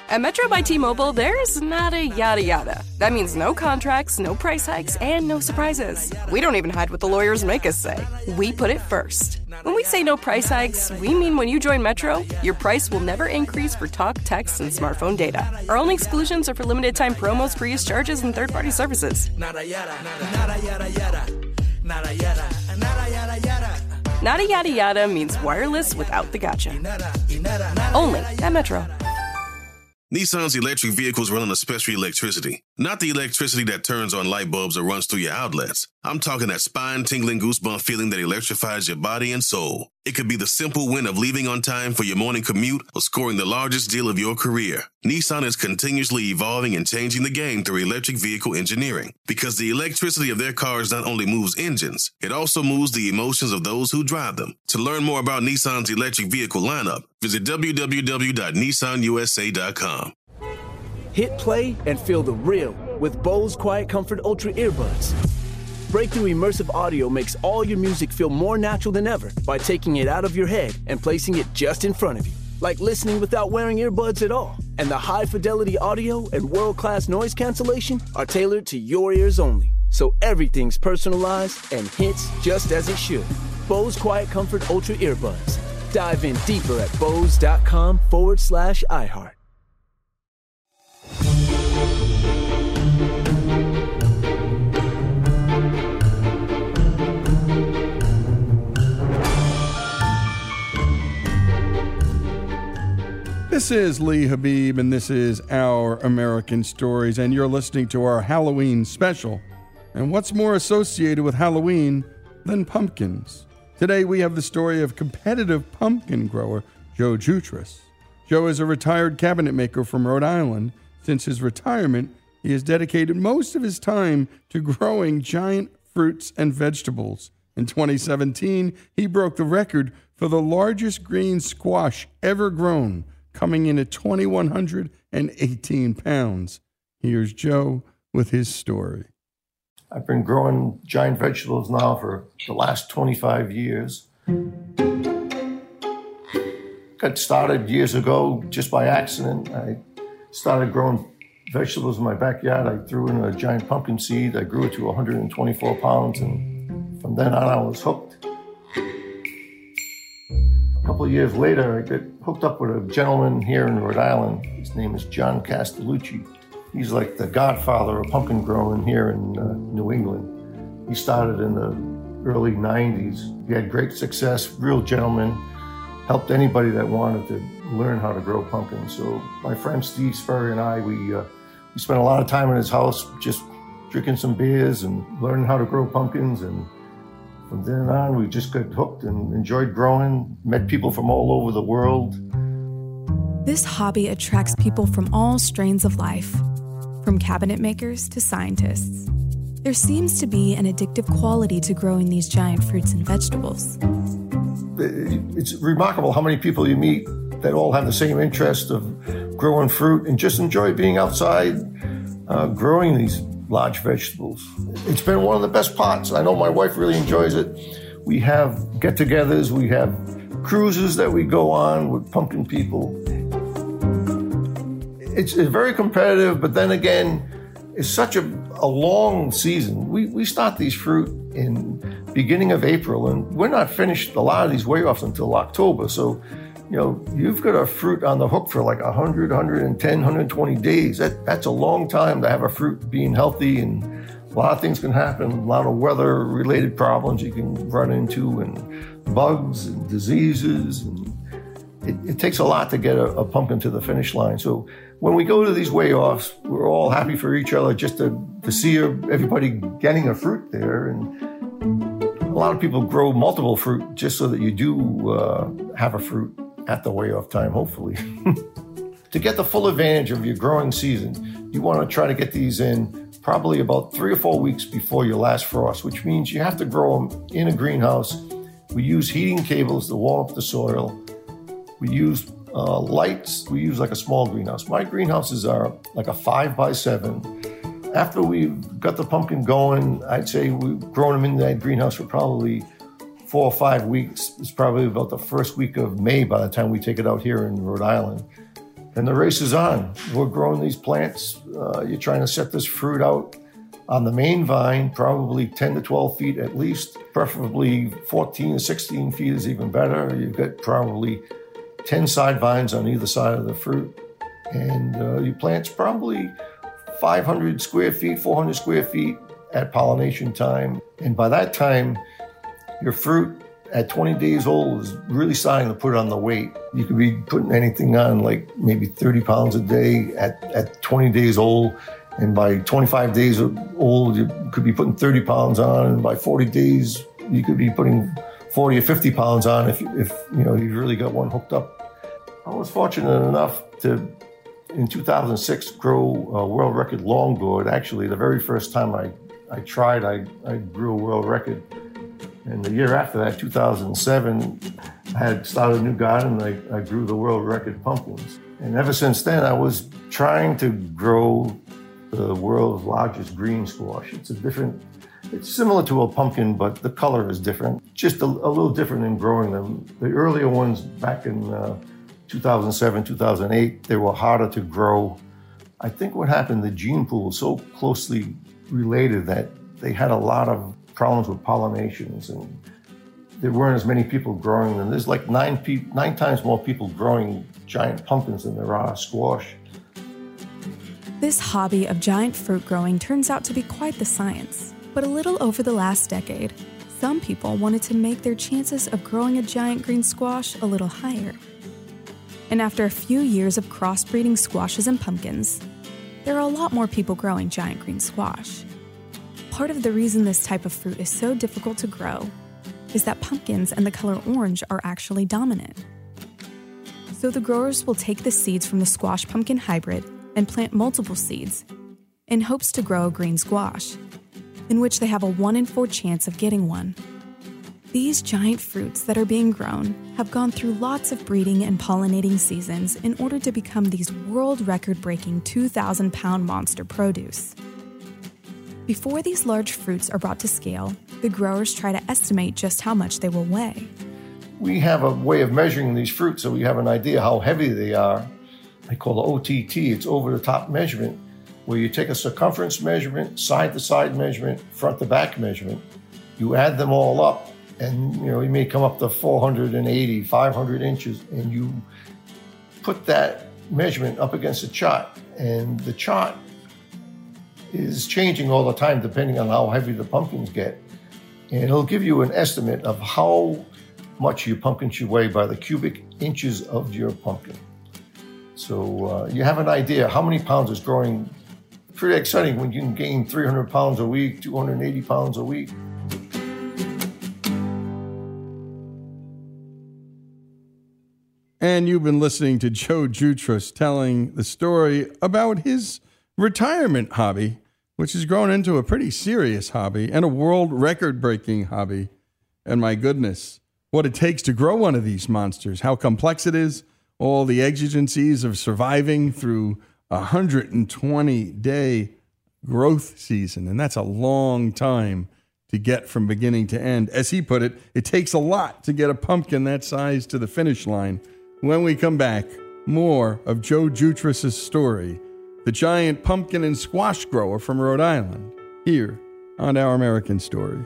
At Metro by T-Mobile, there's nada yada yada. That means no contracts, no price hikes, and no surprises. We don't even hide what the lawyers make us say. We put it first. When we say no price hikes, we mean when you join Metro, your price will never increase for talk, text, and smartphone data. Our only exclusions are for limited time promos, pre-use charges, and third-party services. Nada yada, nada yada yada, nada yada, nada yada yada. Nada yada yada means wireless without the gotcha. Only at Metro. Nissan's electric vehicles run on a special electricity. Not the electricity that turns on light bulbs or runs through your outlets. I'm talking that spine-tingling goosebump feeling that electrifies your body and soul. It could be the simple win of leaving on time for your morning commute or scoring the largest deal of your career. Nissan is continuously evolving and changing the game through electric vehicle engineering. Because the electricity of their cars not only moves engines, it also moves the emotions of those who drive them. To learn more about Nissan's electric vehicle lineup, visit www.nissanusa.com. Hit play and feel the real with Bose Quiet Comfort Ultra earbuds. Breakthrough immersive audio makes all your music feel more natural than ever by taking it out of your head and placing it just in front of you. Like listening without wearing earbuds at all. And the high-fidelity audio and world-class noise cancellation are tailored to your ears only. So everything's personalized and hits just as it should. Bose Quiet Comfort Ultra earbuds. Dive in deeper at bose.com/iHeart. This is Lee Habib, and this is Our American Stories, and you're listening to our Halloween special. And what's more associated with Halloween than pumpkins? Today we have the story of competitive pumpkin grower Joe Jutras. Joe is a retired cabinet maker from Rhode Island. Since his retirement, he has dedicated most of his time to growing giant fruits and vegetables. In 2017, he broke the record for the largest green squash ever grown, coming in at 2,118 pounds. Here's Joe with his story. I've been growing giant vegetables now for the last 25 years. Got started years ago just by accident. I started growing vegetables in my backyard. I threw in a giant pumpkin seed. I grew it to 124 pounds, and from then on I was hooked. A couple of years later, I got hooked up with a gentleman here in Rhode Island. His name is John Castellucci. He's like the godfather of pumpkin growing here in New England. He started in the early 90s. He had great success, real gentleman, helped anybody that wanted to learn how to grow pumpkins. So my friend Steve Sperry and I, we spent a lot of time in his house just drinking some beers and learning how to grow pumpkins. And from then on, we just got hooked and enjoyed growing, met people from all over the world. This hobby attracts people from all strains of life, from cabinet makers to scientists. There seems to be an addictive quality to growing these giant fruits and vegetables. It's remarkable how many people you meet that all have the same interest of growing fruit and just enjoy being outside growing these large vegetables. It's been one of the best parts. I know my wife really enjoys it. We have get-togethers, we have cruises that we go on with pumpkin people. It's very competitive, but then again, it's such a long season. We start these fruit in beginning of April, and we're not finished a lot of these weigh-offs until October. So, you've got a fruit on the hook for like 100, 110, 120 days. That's a long time to have a fruit being healthy, and a lot of things can happen. A lot of weather-related problems you can run into, and bugs and diseases. And it takes a lot to get a pumpkin to the finish line. So when we go to these weigh-offs, we're all happy for each other just to see everybody getting a fruit there. And a lot of people grow multiple fruit just so that you do have a fruit at the weigh-off time, hopefully. To get the full advantage of your growing season, you want to try to get these in probably about 3 or 4 weeks before your last frost, which means you have to grow them in a greenhouse. We use heating cables to warm up the soil. We use lights. We use like a small greenhouse. My greenhouses are like a 5x7. After we've got the pumpkin going, I'd say we've grown them in that greenhouse for probably 4 or 5 weeks. It's probably about the first week of May by the time we take it out here in Rhode Island. And the race is on. We're growing these plants. You're trying to set this fruit out on the main vine, probably 10 to 12 feet at least, preferably 14 to 16 feet is even better. You've got probably 10 side vines on either side of the fruit. And your plant's probably 500 square feet, 400 square feet at pollination time. And by that time, your fruit at 20 days old is really starting to put on the weight. You could be putting anything on like maybe 30 pounds a day at 20 days old. And by 25 days old, you could be putting 30 pounds on. And by 40 days, you could be putting 40 or 50 pounds on if you really got one hooked up. I was fortunate enough to, in 2006, grow a world record longboard. Actually, the very first time I tried, I grew a world record. And the year after that, 2007, I had started a new garden and I grew the world record pumpkins. And ever since then, I was trying to grow the world's largest green squash. It's similar to a pumpkin, but the color is different. Just a little different in growing them. The earlier ones back in 2007, 2008, they were harder to grow. I think what happened, the gene pool was so closely related that they had a lot of problems with pollinations, and there weren't as many people growing them. There's like 9 times more people growing giant pumpkins than there are squash. This hobby of giant fruit growing turns out to be quite the science. But a little over the last decade, some people wanted to make their chances of growing a giant green squash a little higher. And after a few years of crossbreeding squashes and pumpkins, there are a lot more people growing giant green squash. Part of the reason this type of fruit is so difficult to grow is that pumpkins and the color orange are actually dominant. So the growers will take the seeds from the squash pumpkin hybrid and plant multiple seeds in hopes to grow a green squash, in which they have a 1 in 4 chance of getting one. These giant fruits that are being grown have gone through lots of breeding and pollinating seasons in order to become these world record-breaking 2,000-pound monster produce. Before these large fruits are brought to scale, the growers try to estimate just how much they will weigh. We have a way of measuring these fruits so we have an idea how heavy they are. I call it OTT, it's over-the-top measurement, where you take a circumference measurement, side-to-side measurement, front-to-back measurement. You add them all up, and you may come up to 480, 500 inches, and you put that measurement up against a chart. And the chart is changing all the time depending on how heavy the pumpkins get. And it'll give you an estimate of how much your pumpkin should weigh by the cubic inches of your pumpkin. So you have an idea how many pounds is growing. Pretty exciting when you can gain 300 pounds a week, 280 pounds a week. And you've been listening to Joe Jutras telling the story about his retirement hobby, which has grown into a pretty serious hobby and a world record-breaking hobby. And my goodness, what it takes to grow one of these monsters, how complex it is, all the exigencies of surviving through a 120-day growth season. And that's a long time to get from beginning to end. As he put it, it takes a lot to get a pumpkin that size to the finish line. When we come back, more of Joe Jutras' story, the giant pumpkin and squash grower from Rhode Island, here on Our American Stories.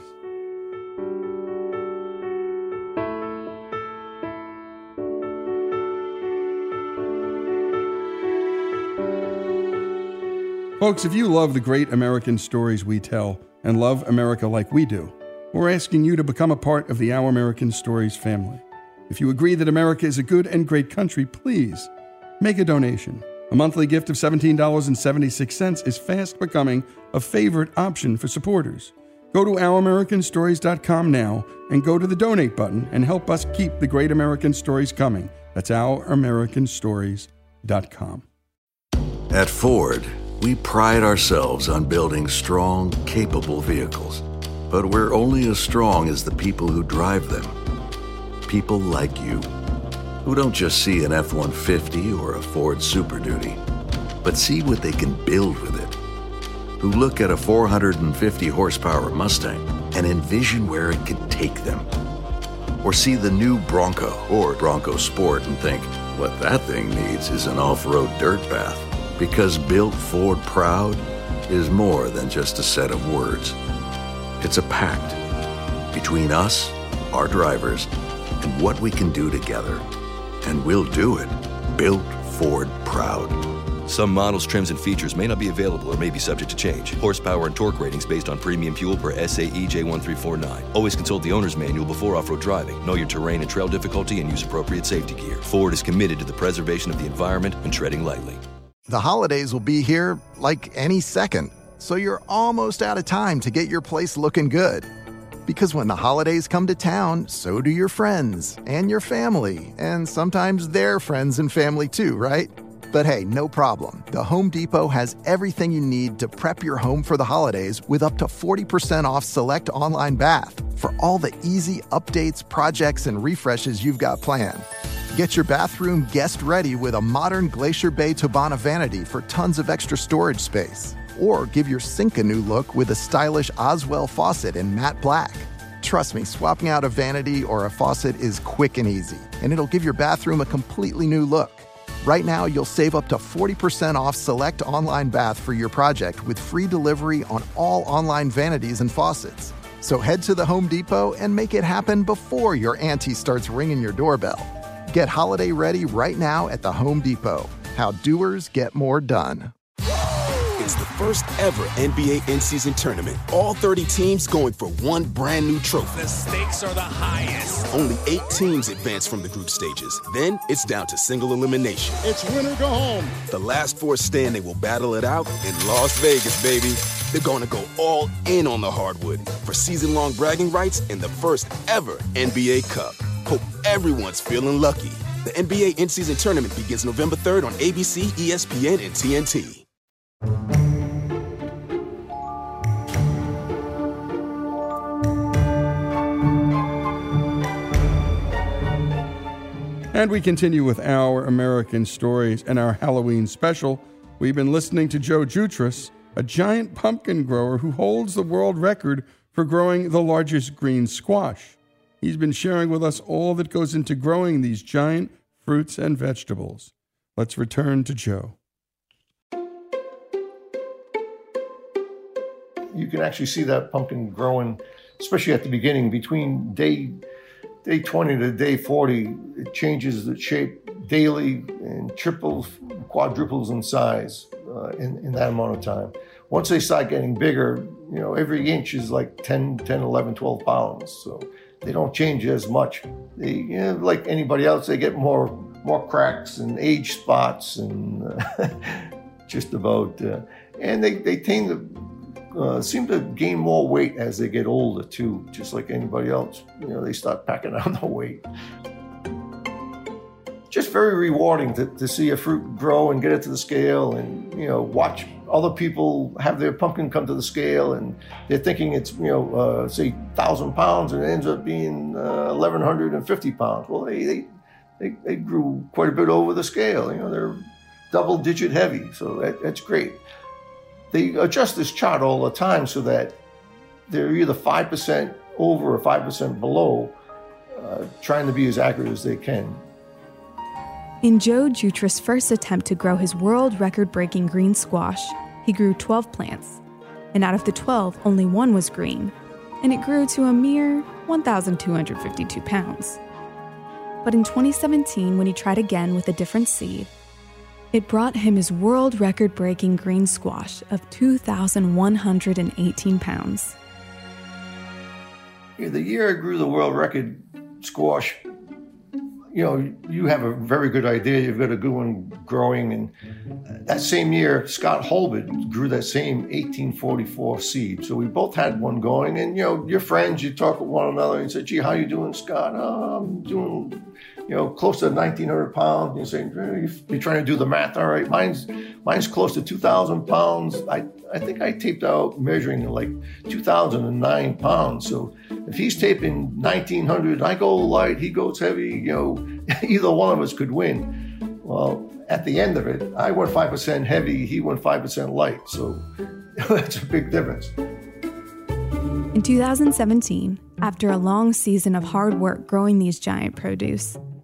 Folks, if you love the great American stories we tell and love America like we do, we're asking you to become a part of the Our American Stories family. If you agree that America is a good and great country, please make a donation. A monthly gift of $17.76 is fast becoming a favorite option for supporters. Go to OurAmericanStories.com now and go to the donate button and help us keep the great American stories coming. That's OurAmericanStories.com. At Ford, we pride ourselves on building strong, capable vehicles. But we're only as strong as the people who drive them. People like you, who don't just see an F-150 or a Ford Super Duty, but see what they can build with it. Who look at a 450 horsepower Mustang and envision where it could take them. Or see the new Bronco or Bronco Sport and think, What that thing needs is an off-road dirt path. Because Built Ford Proud is more than just a set of words. It's a pact between us, our drivers, and what we can do together. And we'll do it. Built Ford Proud. Some models, trims, and features may not be available or may be subject to change. Horsepower and torque ratings based on premium fuel per SAE J1349. Always consult the owner's manual before off-road driving. Know your terrain and trail difficulty and use appropriate safety gear. Ford is committed to the preservation of the environment and treading lightly. The holidays will be here like any second, so you're almost out of time to get your place looking good. Because when the holidays come to town, so do your friends and your family, and sometimes their friends and family too, right? But hey, no problem. The Home Depot has everything you need to prep your home for the holidays with up to 40% off select online bath for all the easy updates, projects, and refreshes you've got planned. Get your bathroom guest ready with a modern Glacier Bay Tobana vanity for tons of extra storage space. Or give your sink a new look with a stylish Oswell faucet in matte black. Trust me, swapping out a vanity or a faucet is quick and easy, and it'll give your bathroom a completely new look. Right now, you'll save up to 40% off select online bath for your project with free delivery on all online vanities and faucets. So head to the Home Depot and make it happen before your auntie starts ringing your doorbell. Get holiday ready right now at the Home Depot. How doers get more done. It's the first ever NBA in-season tournament. All 30 teams going for one brand new trophy. The stakes are the highest. Only 8 teams advance from the group stages. Then it's down to single elimination. It's win or go home. The last 4 standing will battle it out in Las Vegas, baby. They're going to go all in on the hardwood for season-long bragging rights in the first ever NBA Cup. Hope everyone's feeling lucky. The NBA in-season tournament begins November 3rd on ABC, ESPN, and TNT. And we continue with Our American Stories and our Halloween special. We've been listening to Joe Jutras, a giant pumpkin grower who holds the world record for growing the largest green squash. He's been sharing with us all that goes into growing these giant fruits and vegetables. Let's return to Joe. You can actually see that pumpkin growing, especially at the beginning, between day 20 to day 40. It changes the shape daily and triples, quadruples in size in that amount of time. Once they start getting bigger, every inch is like 10, 11, 12 pounds. So they don't change as much. They, like anybody else, they get more cracks and age spots and just about. And they tend to seem to gain more weight as they get older too, just like anybody else. They start packing on the weight. Just very rewarding to see a fruit grow and get it to the scale and, watch other people have their pumpkin come to the scale and they're thinking it's, say 1,000 pounds and it ends up being 1,150 pounds. Well, they grew quite a bit over the scale. They're double-digit heavy, so that's great. They adjust this chart all the time so that they're either 5% over or 5% below, trying to be as accurate as they can. In Joe Jutras' first attempt to grow his world record-breaking green squash, he grew 12 plants. And out of the 12, only one was green, and it grew to a mere 1,252 pounds. But in 2017, when he tried again with a different seed, it brought him his world record-breaking green squash of 2,118 pounds. The year I grew the world record squash, you have a very good idea. You've got a good one growing. And that same year, Scott Holbert grew that same 1844 seed. So we both had one going. And, your friends, you talk with one another and say, gee, how you doing, Scott? Oh, I'm doing, close to 1,900 pounds. You say, you're trying to do the math. All right, mine's close to 2,000 pounds. I think I taped out measuring like 2,009 pounds. So if he's taping 1,900, I go light, he goes heavy, either one of us could win. Well, at the end of it, I went 5% heavy, he went 5% light. So that's a big difference. In 2017, after a long season of hard work growing these giant produce,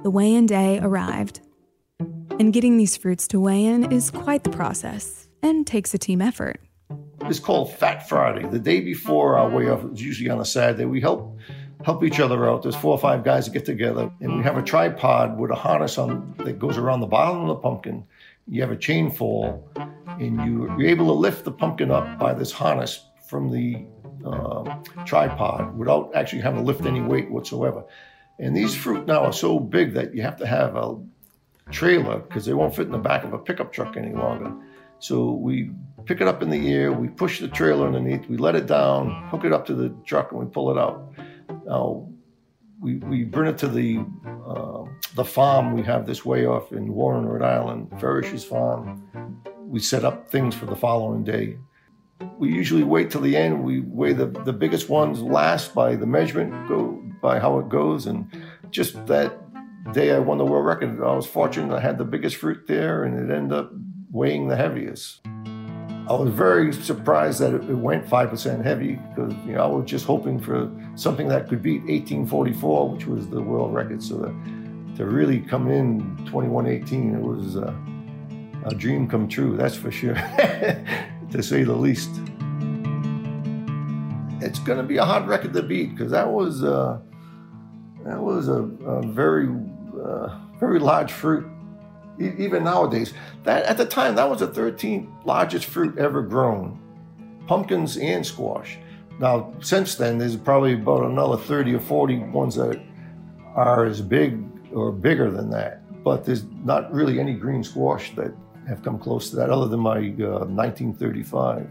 The weigh-in day arrived. And getting these fruits to weigh in is quite the process and takes a team effort. It's called Fat Friday. The day before our weigh-off, it's usually on a Saturday, we help each other out. There's 4 or 5 guys that get together, and we have a tripod with a harness on that goes around the bottom of the pumpkin. You have a chain fall, and you're able to lift the pumpkin up by this harness from the tripod without actually having to lift any weight whatsoever. And these fruit now are so big that you have to have a trailer because they won't fit in the back of a pickup truck any longer. So we pick it up in the air, we push the trailer underneath, we let it down, hook it up to the truck, and we pull it out. Now, we bring it to the farm. We have this weigh-off in Warren, Rhode Island, Farish's farm. We set up things for the following day. We usually wait till the end. We weigh the biggest ones last by the measurement, by how it goes. And just that day I won the world record, I was fortunate I had the biggest fruit there, and it ended up weighing the heaviest. I was very surprised that it went 5% heavy because I was just hoping for something that could beat 1844, which was the world record. So to really come in 21:18, it was a dream come true, that's for sure, to say the least. It's going to be a hard record to beat because that was a very very large fruit. Even nowadays, that at the time, that was the 13th largest fruit ever grown, pumpkins and squash. Now, since then, there's probably about another 30 or 40 ones that are as big or bigger than that. But there's not really any green squash that have come close to that other than my 1935.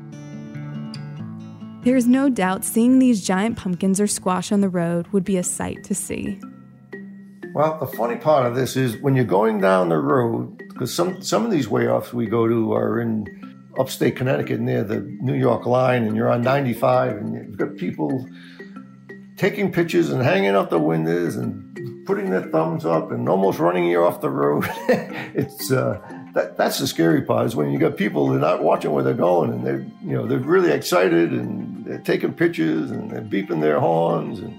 There's no doubt seeing these giant pumpkins or squash on the road would be a sight to see. Well, the funny part of this is when you're going down the road, because some of these weigh-offs we go to are in upstate Connecticut near the New York line, and you're on 95, and you've got people taking pictures and hanging out the windows and putting their thumbs up and almost running you off the road. It's that's the scary part is when you got people, they're not watching where they're going, and they're really excited and they're taking pictures and they're beeping their horns, and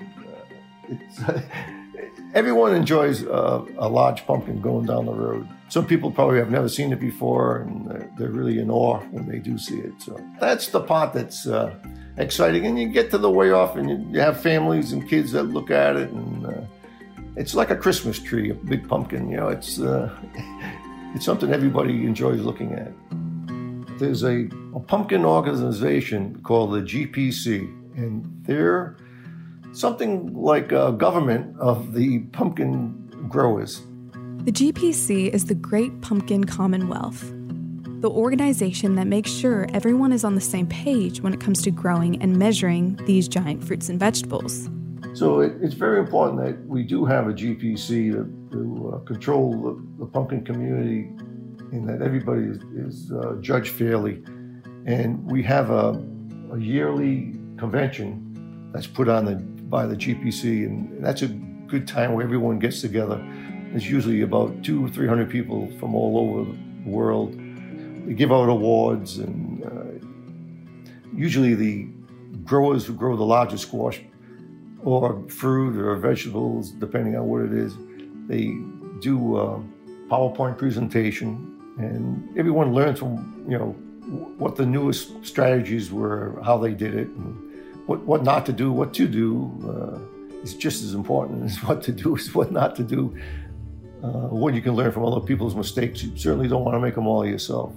everyone enjoys a large pumpkin going down the road. Some people probably have never seen it before, and they're really in awe when they do see it. So that's the part that's exciting. And you get to the weigh-off, and you have families and kids that look at it, and it's like a Christmas tree, a big pumpkin. It's something everybody enjoys looking at. There's a pumpkin organization called the GPC, and they're something like a government of the pumpkin growers. The GPC is the Great Pumpkin Commonwealth, the organization that makes sure everyone is on the same page when it comes to growing and measuring these giant fruits and vegetables. So it's very important that we do have a GPC to control the pumpkin community, and that everybody is judged fairly. And we have a yearly convention that's put on by the GPC, and that's a good time where everyone gets together. There's usually about 200 or 300 people from all over the world. They give out awards, and usually the growers who grow the largest squash or fruit or vegetables, depending on what it is, they do a PowerPoint presentation, and everyone learns from what the newest strategies were, how they did it, and what not to do, what to do is just as important as what to do is what not to do. What you can learn from other people's mistakes, you certainly don't want to make them all yourself.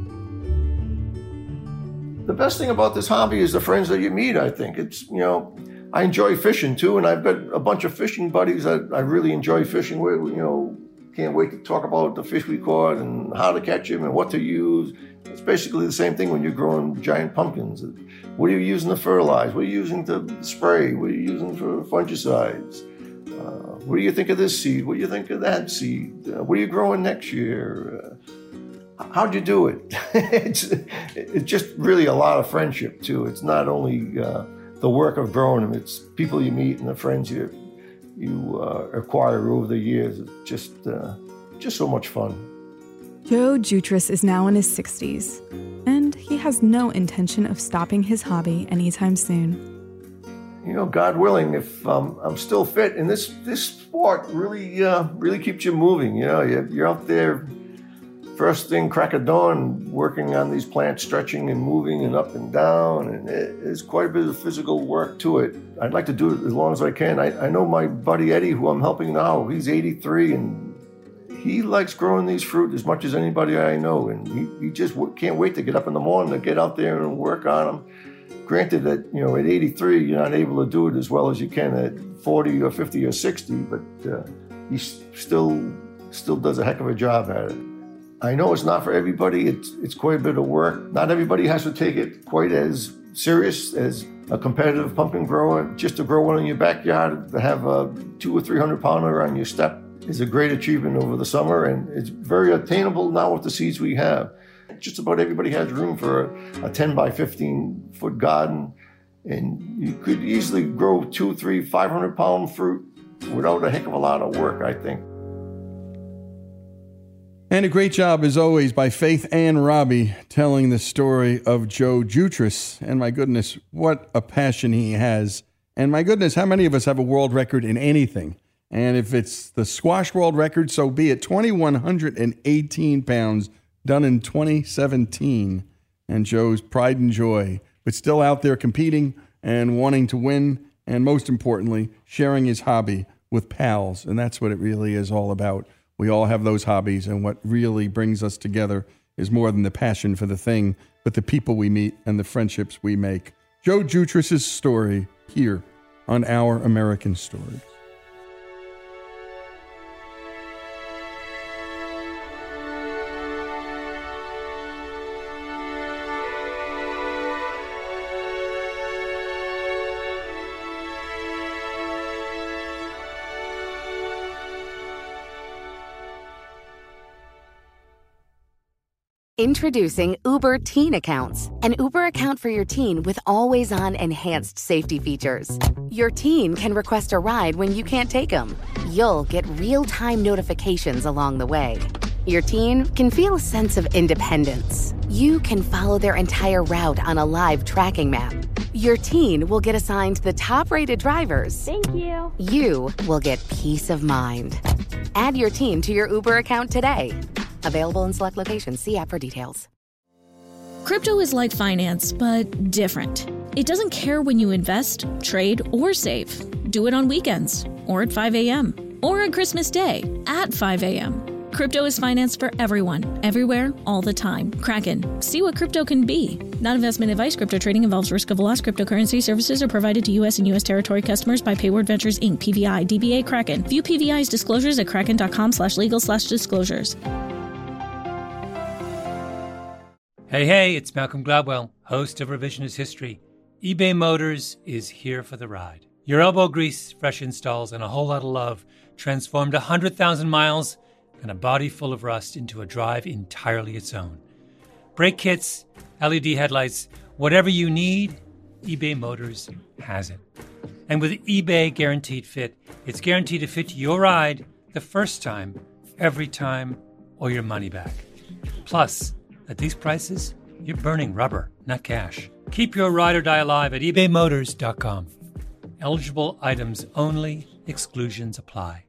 The best thing about this hobby is the friends that you meet, I think. It's, I enjoy fishing too, and I've got a bunch of fishing buddies that I really enjoy fishing with. Can't wait to talk about the fish we caught and how to catch them and what to use. It's basically the same thing when you're growing giant pumpkins. What are you using to fertilize? What are you using to spray? What are you using for fungicides? What do you think of this seed? What do you think of that seed? What are you growing next year? How'd you do it? It's just really a lot of friendship too. It's not only the work of growing them, it's people you meet and the friends you acquire over the years. It's just so much fun. Joe Jutras is now in his 60s, and he has no intention of stopping his hobby anytime soon. God willing, if I'm still fit, and this sport really keeps you moving. You're out there first thing, crack of dawn, working on these plants, stretching and moving and up and down, and there's quite a bit of physical work to it. I'd like to do it as long as I can. I know my buddy Eddie, who I'm helping now, he's 83, and he likes growing these fruit as much as anybody I know, and he just can't wait to get up in the morning to get out there and work on them. Granted that, at 83, you're not able to do it as well as you can at 40 or 50 or 60, but he still does a heck of a job at it. I know it's not for everybody. It's quite a bit of work. Not everybody has to take it quite as serious as a competitive pumpkin grower. Just to grow one in your backyard, to have a 200 or 300 pounder on your step is a great achievement over the summer, and it's very attainable now with the seeds we have. Just about everybody has room for a 10 by 15 foot garden, and you could easily grow 200, 300, 500 pound fruit without a heck of a lot of work, I think. And a great job, as always, by Faith Ann Robbie telling the story of Joe Jutras. And my goodness, what a passion he has. And my goodness, how many of us have a world record in anything? And if it's the squash world record, so be it. 2,118 pounds done in 2017. And Joe's pride and joy, but still out there competing and wanting to win. And most importantly, sharing his hobby with pals. And that's what it really is all about. We all have those hobbies, and what really brings us together is more than the passion for the thing, but the people we meet and the friendships we make. Joe Jutras' story here on Our American Stories. Introducing Uber Teen Accounts, an Uber account for your teen with always-on enhanced safety features. Your teen can request a ride when you can't take them. You'll get real-time notifications along the way. Your teen can feel a sense of independence. You can follow their entire route on a live tracking map. Your teen will get assigned the top-rated drivers. Thank you. You will get peace of mind. Add your teen to your Uber account today. Available in select locations. See app for details. Crypto is like finance, but different. It doesn't care when you invest, trade, or save. Do it on weekends, or at 5 a.m., or on Christmas Day at 5 a.m. Crypto is finance for everyone, everywhere, all the time. Kraken. See what crypto can be. Not investment advice. Crypto trading involves risk of loss. Cryptocurrency services are provided to U.S. and U.S. territory customers by Payward Ventures, Inc., PVI, DBA Kraken. View PVI's disclosures at kraken.com/legal/disclosures. Hey, it's Malcolm Gladwell, host of Revisionist History. eBay Motors is here for the ride. Your elbow grease, fresh installs, and a whole lot of love transformed 100,000 miles and a body full of rust into a drive entirely its own. Brake kits, LED headlights, whatever you need, eBay Motors has it. And with eBay Guaranteed Fit, it's guaranteed to fit your ride the first time, every time, or your money back. Plus, at these prices, you're burning rubber, not cash. Keep your ride or die alive at ebaymotors.com. Eligible items only. Exclusions apply.